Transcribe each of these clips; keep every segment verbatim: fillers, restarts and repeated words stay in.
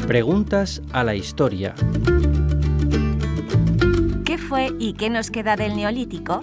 Preguntas a la historia. ¿Qué fue y qué nos queda del Neolítico?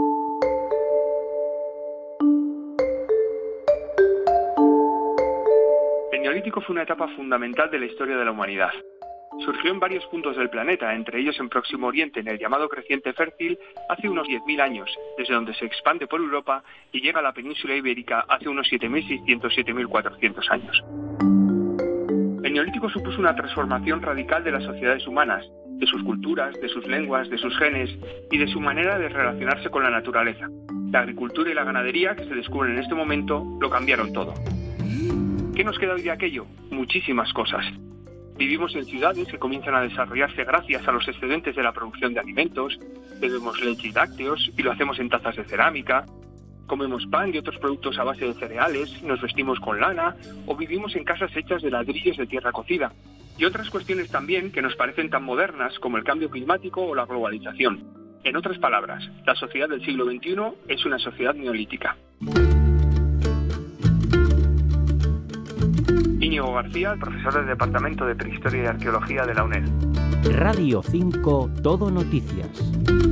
El Neolítico fue una etapa fundamental de la historia de la humanidad. Surgió en varios puntos del planeta, entre ellos en Próximo Oriente, en el llamado Creciente Fértil, hace unos diez mil años, desde donde se expande por Europa y llega a la península ibérica hace unos siete mil seiscientos a siete mil cuatrocientos años. El Neolítico supuso una transformación radical de las sociedades humanas, de sus culturas, de sus lenguas, de sus genes y de su manera de relacionarse con la naturaleza. La agricultura y la ganadería, que se descubren en este momento, lo cambiaron todo. ¿Qué nos queda hoy de aquello? Muchísimas cosas. Vivimos en ciudades que comienzan a desarrollarse gracias a los excedentes de la producción de alimentos, bebemos leche y lácteos y lo hacemos en tazas de cerámica, comemos pan y otros productos a base de cereales, nos vestimos con lana o vivimos en casas hechas de ladrillos de tierra cocida. Y otras cuestiones también que nos parecen tan modernas como el cambio climático o la globalización. En otras palabras, la sociedad del siglo veintiuno es una sociedad neolítica. Íñigo García, profesor del Departamento de Prehistoria y Arqueología de la UNED. Radio cinco Todo Noticias.